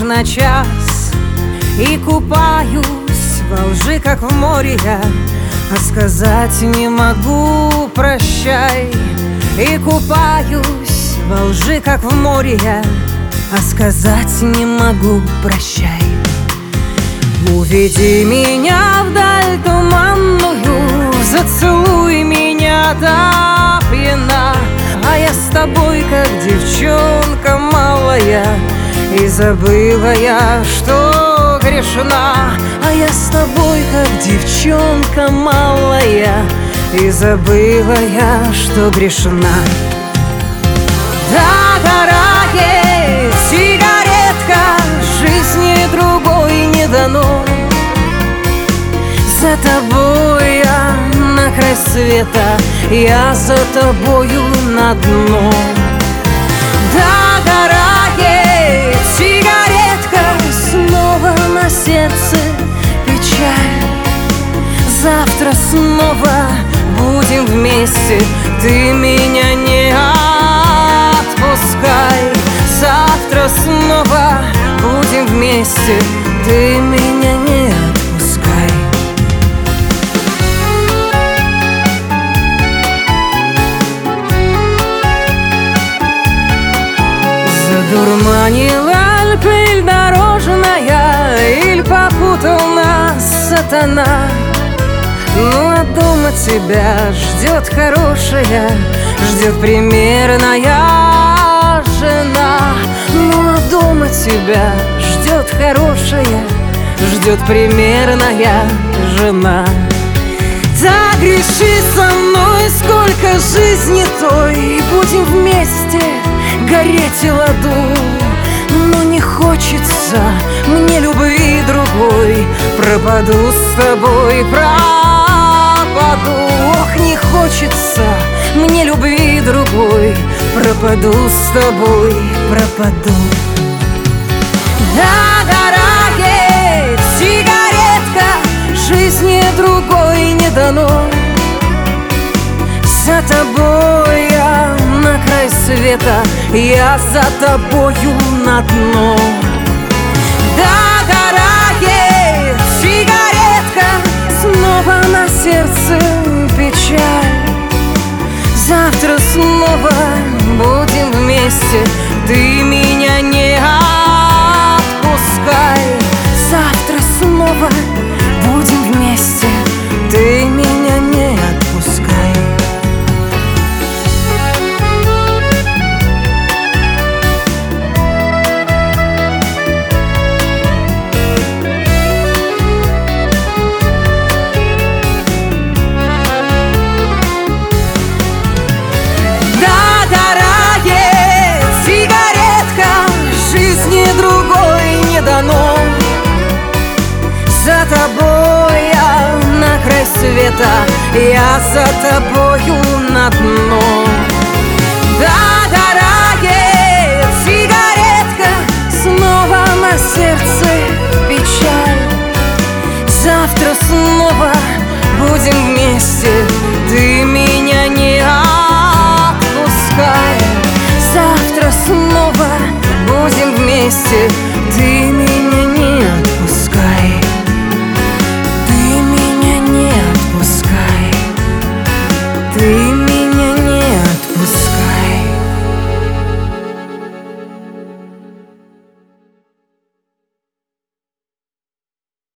на час и купаюсь во лжи, как в море я, а сказать не могу прощай. И купаюсь во лжи, как в море я, а сказать не могу прощай. Уведи меня вдаль туманную, зацелуй меня до пьяна, а я с тобой, как девчонка малая, и забыла я, что грешна. А я с тобой, как девчонка малая, и забыла я, что грешна. Дорогая сигаретка, жизни другой не дано. За тобой я на край света, я за тобою на дно. Дорогая сигаретка, снова на сердце печаль. Завтра снова будем вместе, ты меня не отпускай. Завтра снова будем вместе, ты меня не отпускай. Задурманила пыль дорожная, или попутал нас сатана. Ну а дома тебя ждет хорошая, ждет примерная жена. Ну а дома тебя ждет хорошая, ждет примерная жена. Загреши со мной, сколько жизни той, и будем вместе гореть в аду. Но не хочется мне любви другой, пропаду с тобой, пропаду. Ох, не хочется мне любви другой, пропаду с тобой, пропаду. Да, дорогая сигаретка, жизни другой не дано. За тобой я на край света, я за тобою на дно. Да, дорогая сигаретка, снова на сердце печаль. Завтра снова будем вместе, ты меня не отпускай. Завтра снова будем вместе, ты меня не отпускай. Дано. За тобой я на край света, я за тобою на дно. Да, дорогая сигаретка, снова на сердце печаль. Завтра снова будем вместе, ты меня не отпускай. Завтра снова будем вместе,